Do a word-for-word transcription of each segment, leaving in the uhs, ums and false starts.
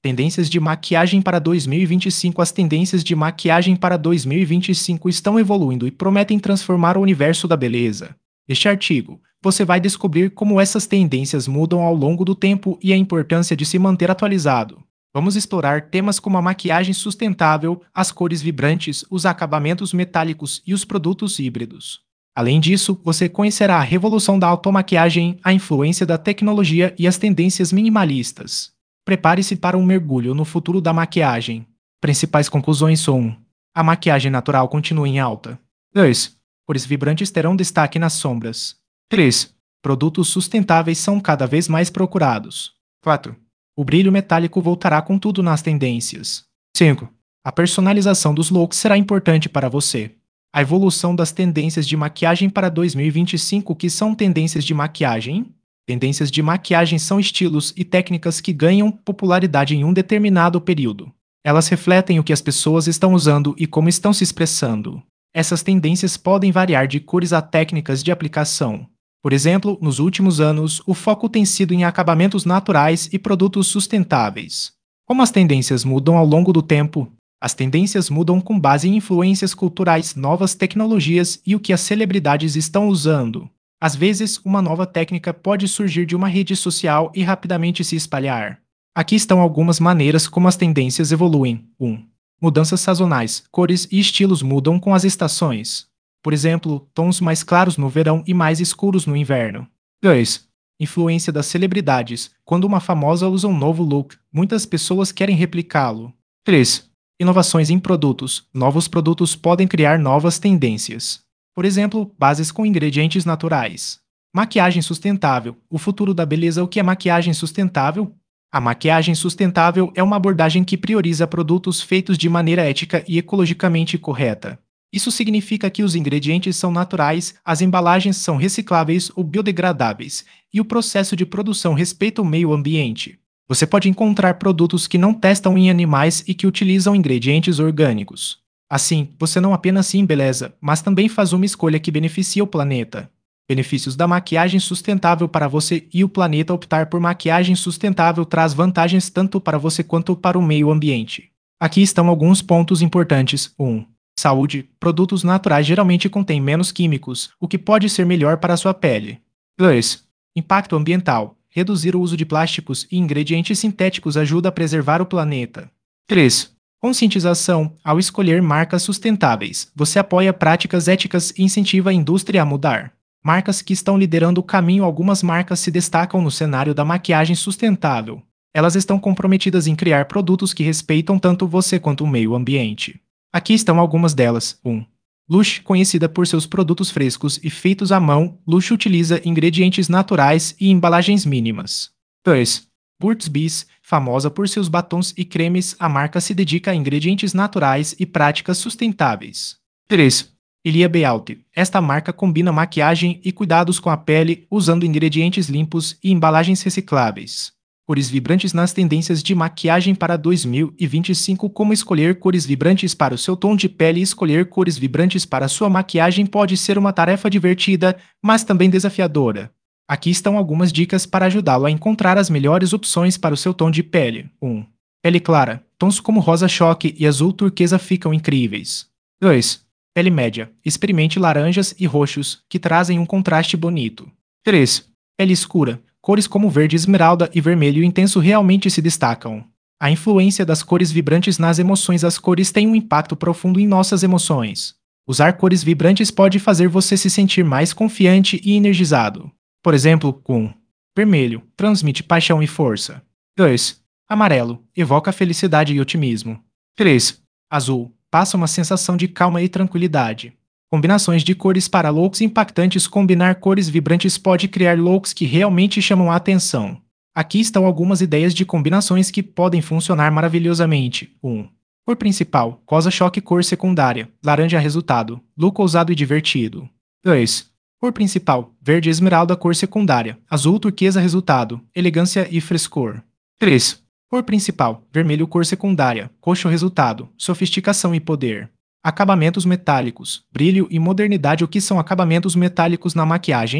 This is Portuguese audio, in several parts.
Tendências de maquiagem para dois mil e vinte e cinco. As tendências de maquiagem para dois mil e vinte e cinco estão evoluindo e prometem transformar o universo da beleza. Neste artigo, você vai descobrir como essas tendências mudam ao longo do tempo e a importância de se manter atualizado. Vamos explorar temas como a maquiagem sustentável, as cores vibrantes, os acabamentos metálicos e os produtos híbridos. Além disso, você conhecerá a revolução da automaquiagem, a influência da tecnologia e as tendências minimalistas. Prepare-se para um mergulho no futuro da maquiagem. Principais conclusões um. A maquiagem natural continua em alta. dois. Cores vibrantes terão destaque nas sombras. três. Produtos sustentáveis são cada vez mais procurados. quatro. O brilho metálico voltará com tudo nas tendências. cinco. A personalização dos looks será importante para você. A evolução das tendências de maquiagem para dois mil e vinte e cinco. O que são tendências de maquiagem? Tendências de maquiagem são estilos e técnicas que ganham popularidade em um determinado período. Elas refletem o que as pessoas estão usando e como estão se expressando. Essas tendências podem variar de cores a técnicas de aplicação. Por exemplo, nos últimos anos, o foco tem sido em acabamentos naturais e produtos sustentáveis. Como as tendências mudam ao longo do tempo? As tendências mudam com base em influências culturais, novas tecnologias e o que as celebridades estão usando. Às vezes, uma nova técnica pode surgir de uma rede social e rapidamente se espalhar. Aqui estão algumas maneiras como as tendências evoluem. um. Mudanças sazonais. Cores e estilos mudam com as estações. Por exemplo, tons mais claros no verão e mais escuros no inverno. dois. Influência das celebridades. Quando uma famosa usa um novo look, muitas pessoas querem replicá-lo. três. Inovações em produtos. Novos produtos podem criar novas tendências. Por exemplo, bases com ingredientes naturais. Maquiagem sustentável. O futuro da beleza. O que é maquiagem sustentável? A maquiagem sustentável é uma abordagem que prioriza produtos feitos de maneira ética e ecologicamente correta. Isso significa que os ingredientes são naturais, as embalagens são recicláveis ou biodegradáveis, e o processo de produção respeita o meio ambiente. Você pode encontrar produtos que não testam em animais e que utilizam ingredientes orgânicos. Assim, você não apenas se embeleza, mas também faz uma escolha que beneficia o planeta. Benefícios da maquiagem sustentável para você e o planeta. Optar por maquiagem sustentável traz vantagens tanto para você quanto para o meio ambiente. Aqui estão alguns pontos importantes. um. Saúde. Produtos naturais geralmente contêm menos químicos, o que pode ser melhor para a sua pele. dois. Impacto ambiental. Reduzir o uso de plásticos e ingredientes sintéticos ajuda a preservar o planeta. três. Conscientização. Ao escolher marcas sustentáveis, você apoia práticas éticas e incentiva a indústria a mudar. Marcas que estão liderando o caminho. Algumas marcas se destacam no cenário da maquiagem sustentável. Elas estão comprometidas em criar produtos que respeitam tanto você quanto o meio ambiente. Aqui estão algumas delas. um. Lush, conhecida por seus produtos frescos e feitos à mão, Lush utiliza ingredientes naturais e embalagens mínimas. dois. Burt's Bees, famosa por seus batons e cremes, a marca se dedica a ingredientes naturais e práticas sustentáveis. três. Ilia Beauty. Esta marca combina maquiagem e cuidados com a pele, usando ingredientes limpos e embalagens recicláveis. Cores vibrantes nas tendências de maquiagem para dois mil e vinte e cinco. Como escolher cores vibrantes para o seu tom de pele? Escolher cores vibrantes para sua maquiagem pode ser uma tarefa divertida, mas também desafiadora. Aqui estão algumas dicas para ajudá-lo a encontrar as melhores opções para o seu tom de pele. um. Pele clara. Tons como rosa choque e azul turquesa ficam incríveis. dois. Pele média. Experimente laranjas e roxos, que trazem um contraste bonito. três. Pele escura. Cores como verde esmeralda e vermelho intenso realmente se destacam. A influência das cores vibrantes nas emoções. As cores têm um impacto profundo em nossas emoções. Usar cores vibrantes pode fazer você se sentir mais confiante e energizado. Por exemplo, com vermelho, transmite paixão e força. dois. Amarelo, evoca felicidade e otimismo. três. Azul, passa uma sensação de calma e tranquilidade. Combinações de cores para looks impactantes. Combinar cores vibrantes pode criar looks que realmente chamam a atenção. Aqui estão algumas ideias de combinações que podem funcionar maravilhosamente. um. Cor principal, rosa choque. Cor secundária, laranja resultado, look ousado e divertido. dois. Cor principal, verde esmeralda. Cor secundária, azul turquesa resultado, elegância e frescor. três. Cor principal, vermelho. Cor secundária, roxo resultado, sofisticação e poder. Acabamentos metálicos, brilho e modernidade. O que são acabamentos metálicos na maquiagem?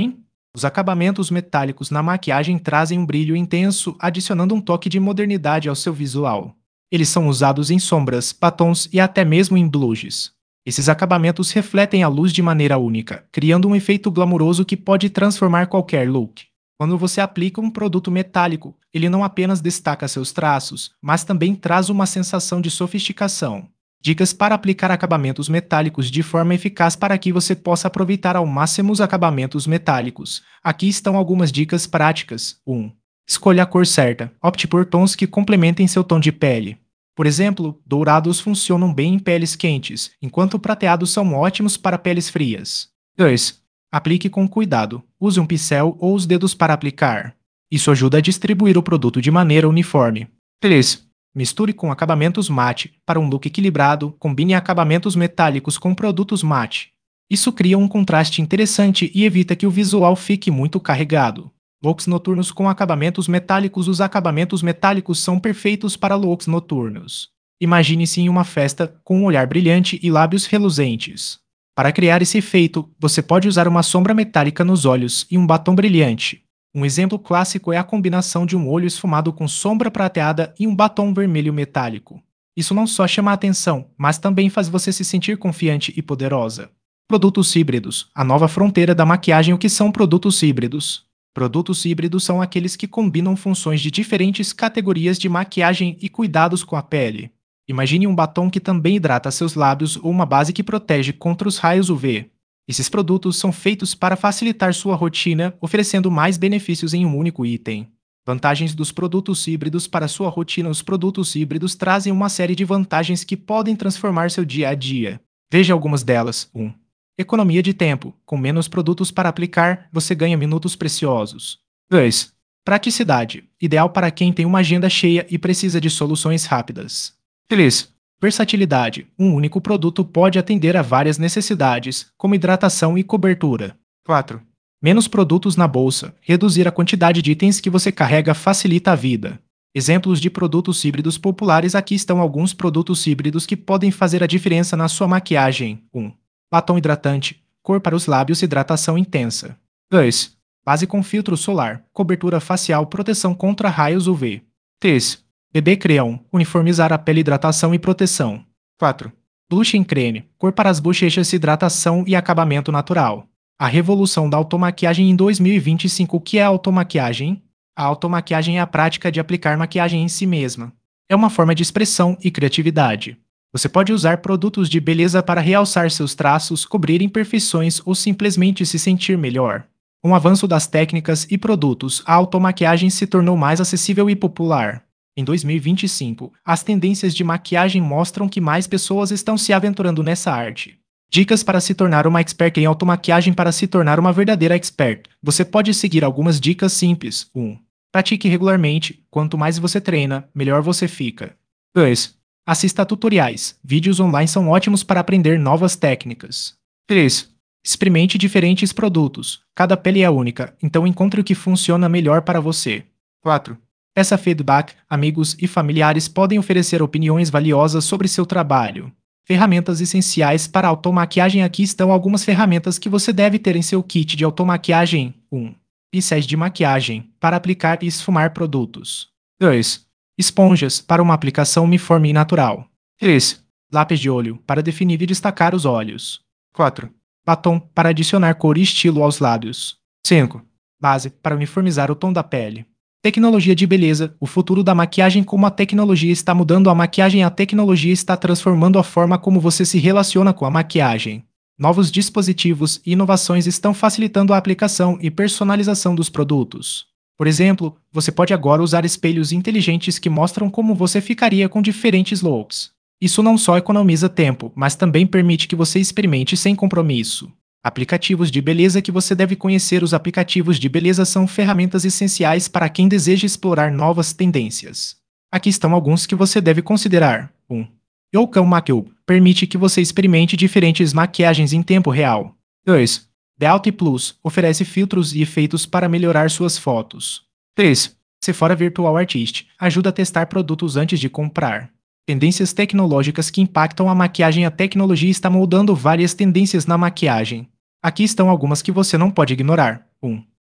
Os acabamentos metálicos na maquiagem trazem um brilho intenso, adicionando um toque de modernidade ao seu visual. Eles são usados em sombras, batons e até mesmo em blushes. Esses acabamentos refletem a luz de maneira única, criando um efeito glamuroso que pode transformar qualquer look. Quando você aplica um produto metálico, ele não apenas destaca seus traços, mas também traz uma sensação de sofisticação. Dicas para aplicar acabamentos metálicos de forma eficaz para que você possa aproveitar ao máximo os acabamentos metálicos. Aqui estão algumas dicas práticas. um. Escolha a cor certa. Opte por tons que complementem seu tom de pele. Por exemplo, dourados funcionam bem em peles quentes, enquanto prateados são ótimos para peles frias. dois. Aplique com cuidado. Use um pincel ou os dedos para aplicar. Isso ajuda a distribuir o produto de maneira uniforme. três. Misture com acabamentos mate. Para um look equilibrado, combine acabamentos metálicos com produtos mate. Isso cria um contraste interessante e evita que o visual fique muito carregado. Looks noturnos com acabamentos metálicos. Os acabamentos metálicos são perfeitos para looks noturnos. Imagine-se em uma festa com um olhar brilhante e lábios reluzentes. Para criar esse efeito, você pode usar uma sombra metálica nos olhos e um batom brilhante. Um exemplo clássico é a combinação de um olho esfumado com sombra prateada e um batom vermelho metálico. Isso não só chama a atenção, mas também faz você se sentir confiante e poderosa. Produtos híbridos. A nova fronteira da maquiagem. O que são produtos híbridos? Produtos híbridos são aqueles que combinam funções de diferentes categorias de maquiagem e cuidados com a pele. Imagine um batom que também hidrata seus lábios ou uma base que protege contra os raios U V. Esses produtos são feitos para facilitar sua rotina, oferecendo mais benefícios em um único item. Vantagens dos produtos híbridos para sua rotina. Os produtos híbridos trazem uma série de vantagens que podem transformar seu dia a dia. Veja algumas delas. um. Economia de tempo. Com menos produtos para aplicar, você ganha minutos preciosos. dois. Praticidade. Ideal para quem tem uma agenda cheia e precisa de soluções rápidas. três. Versatilidade. Um único produto pode atender a várias necessidades, como hidratação e cobertura. quatro. Menos produtos na bolsa. Reduzir a quantidade de itens que você carrega facilita a vida. Exemplos de produtos híbridos populares. Aqui estão alguns produtos híbridos que podem fazer a diferença na sua maquiagem. um. Batom hidratante. Cor para os lábios. Hidratação intensa. dois. Base com filtro solar. Cobertura facial. Proteção contra raios U V. três. Bebê Cream. Uniformizar a pele. Hidratação e proteção. quatro. Blush em creme. Cor para as bochechas. Hidratação e acabamento natural. A revolução da automaquiagem em dois mil e vinte e cinco. O que é a automaquiagem? A automaquiagem é a prática de aplicar maquiagem em si mesma. É uma forma de expressão e criatividade. Você pode usar produtos de beleza para realçar seus traços, cobrir imperfeições ou simplesmente se sentir melhor. Com o avanço das técnicas e produtos, a automaquiagem se tornou mais acessível e popular. Em dois mil e vinte e cinco, as tendências de maquiagem mostram que mais pessoas estão se aventurando nessa arte. Dicas para se tornar uma expert em automaquiagem. Para se tornar uma verdadeira expert, você pode seguir algumas dicas simples. um. Pratique regularmente. Quanto mais você treina, melhor você fica. dois. Assista a tutoriais. Vídeos online são ótimos para aprender novas técnicas. três. Experimente diferentes produtos. Cada pele é única, então encontre o que funciona melhor para você. quatro. Peça feedback. Amigos e familiares podem oferecer opiniões valiosas sobre seu trabalho. Ferramentas essenciais para automaquiagem. Aqui estão algumas ferramentas que você deve ter em seu kit de automaquiagem. um. Pincéis de maquiagem, para aplicar e esfumar produtos. dois. Esponjas, para uma aplicação uniforme e natural. três. Lápis de olho, para definir e destacar os olhos. quatro. Batom, para adicionar cor e estilo aos lábios. cinco. Base, para uniformizar o tom da pele. Tecnologia de beleza. O futuro da maquiagem. Como a tecnologia está mudando a maquiagem, a tecnologia está transformando a forma como você se relaciona com a maquiagem. Novos dispositivos e inovações estão facilitando a aplicação e personalização dos produtos. Por exemplo, você pode agora usar espelhos inteligentes que mostram como você ficaria com diferentes looks. Isso não só economiza tempo, mas também permite que você experimente sem compromisso. Aplicativos de beleza que você deve conhecer. Os aplicativos de beleza são ferramentas essenciais para quem deseja explorar novas tendências. Aqui estão alguns que você deve considerar. um. Youcam Makeup permite que você experimente diferentes maquiagens em tempo real. dois. Beauty Plus oferece filtros e efeitos para melhorar suas fotos. três. Sephora Virtual Artist ajuda a testar produtos antes de comprar. Tendências tecnológicas que impactam a maquiagem. A tecnologia está moldando várias tendências na maquiagem. Aqui estão algumas que você não pode ignorar. um.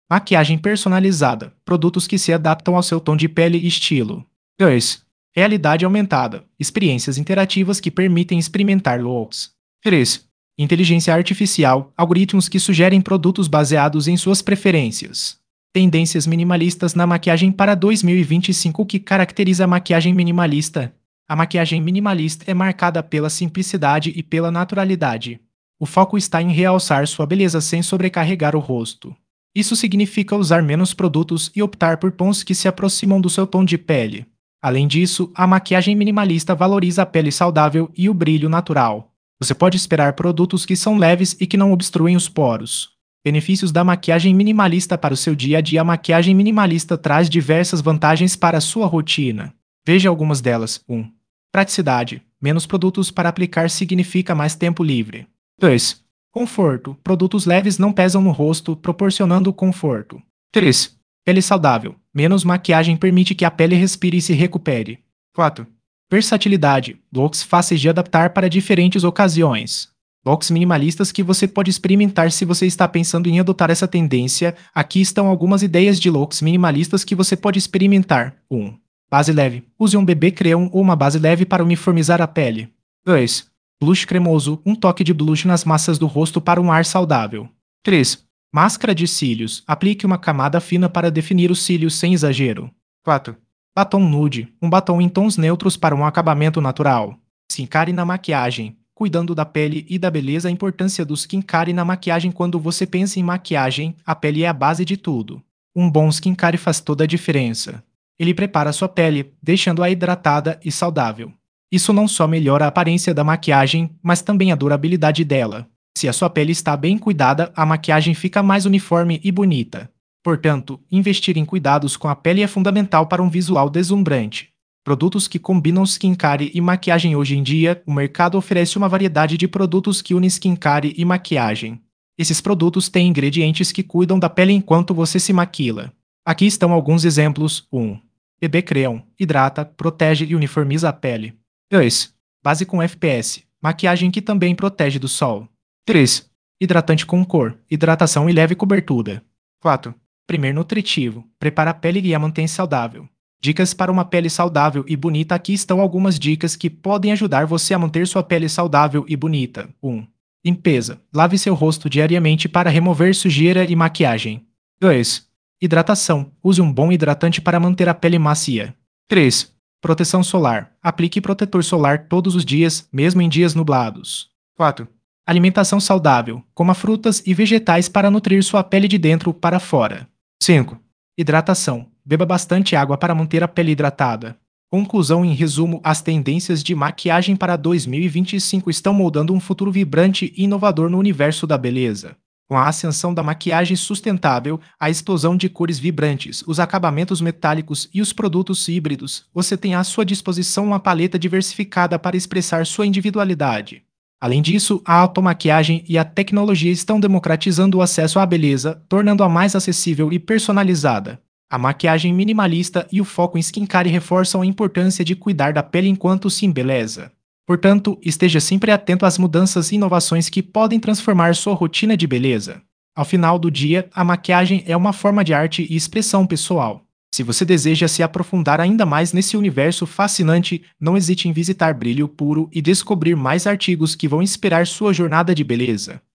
Maquiagem personalizada. Produtos que se adaptam ao seu tom de pele e estilo. dois. Realidade aumentada. Experiências interativas que permitem experimentar looks. três. Inteligência artificial. Algoritmos que sugerem produtos baseados em suas preferências. Tendências minimalistas na maquiagem para dois mil e vinte e cinco. O que caracteriza a maquiagem minimalista? A maquiagem minimalista é marcada pela simplicidade e pela naturalidade. O foco está em realçar sua beleza sem sobrecarregar o rosto. Isso significa usar menos produtos e optar por tons que se aproximam do seu tom de pele. Além disso, a maquiagem minimalista valoriza a pele saudável e o brilho natural. Você pode esperar produtos que são leves e que não obstruem os poros. Benefícios da maquiagem minimalista para o seu dia a dia. A maquiagem minimalista traz diversas vantagens para a sua rotina. Veja algumas delas. um. Praticidade. Menos produtos para aplicar significa mais tempo livre. dois. Conforto. Produtos leves não pesam no rosto, proporcionando conforto. três. Pele saudável. Menos maquiagem permite que a pele respire e se recupere. quatro. Versatilidade. Looks fáceis de adaptar para diferentes ocasiões. Looks minimalistas que você pode experimentar se você está pensando em adotar essa tendência. Aqui estão algumas ideias de looks minimalistas que você pode experimentar. um. Base leve. Use um bebê cream ou uma base leve para uniformizar a pele. dois. Blush cremoso. Um toque de blush nas massas do rosto para um ar saudável. três. Máscara de cílios. Aplique uma camada fina para definir os cílios sem exagero. quatro. Batom nude. Um batom em tons neutros para um acabamento natural. Skincare na maquiagem. Cuidando da pele e da beleza. A importância do skincare na maquiagem. Quando você pensa em maquiagem, a pele é a base de tudo. Um bom skincare faz toda a diferença. Ele prepara sua pele, deixando-a hidratada e saudável. Isso não só melhora a aparência da maquiagem, mas também a durabilidade dela. Se a sua pele está bem cuidada, a maquiagem fica mais uniforme e bonita. Portanto, investir em cuidados com a pele é fundamental para um visual deslumbrante. Produtos que combinam skincare e maquiagem. Hoje em dia, o mercado oferece uma variedade de produtos que unem skincare e maquiagem. Esses produtos têm ingredientes que cuidam da pele enquanto você se maquila. Aqui estão alguns exemplos. um. B B Cream. Hidrata, protege e uniformiza a pele. dois. Base com F P S. Maquiagem que também protege do sol. três. Hidratante com cor. Hidratação e leve cobertura. quatro. Primer nutritivo. Prepara a pele e a mantém saudável. Dicas para uma pele saudável e bonita. Aqui estão algumas dicas que podem ajudar você a manter sua pele saudável e bonita. um. Limpeza. Lave seu rosto diariamente para remover sujeira e maquiagem. dois. Hidratação. Use um bom hidratante para manter a pele macia. três. Proteção solar. Aplique protetor solar todos os dias, mesmo em dias nublados. quatro. Alimentação saudável. Coma frutas e vegetais para nutrir sua pele de dentro para fora. cinco. Hidratação. Beba bastante água para manter a pele hidratada. Conclusão. Em resumo, as tendências de maquiagem para dois mil e vinte e cinco estão moldando um futuro vibrante e inovador no universo da beleza. Com a ascensão da maquiagem sustentável, a explosão de cores vibrantes, os acabamentos metálicos e os produtos híbridos, você tem à sua disposição uma paleta diversificada para expressar sua individualidade. Além disso, a automaquiagem e a tecnologia estão democratizando o acesso à beleza, tornando-a mais acessível e personalizada. A maquiagem minimalista e o foco em skincare reforçam a importância de cuidar da pele enquanto se embeleza. Portanto, esteja sempre atento às mudanças e inovações que podem transformar sua rotina de beleza. Ao final do dia, a maquiagem é uma forma de arte e expressão pessoal. Se você deseja se aprofundar ainda mais nesse universo fascinante, não hesite em visitar Brilho Puro e descobrir mais artigos que vão inspirar sua jornada de beleza.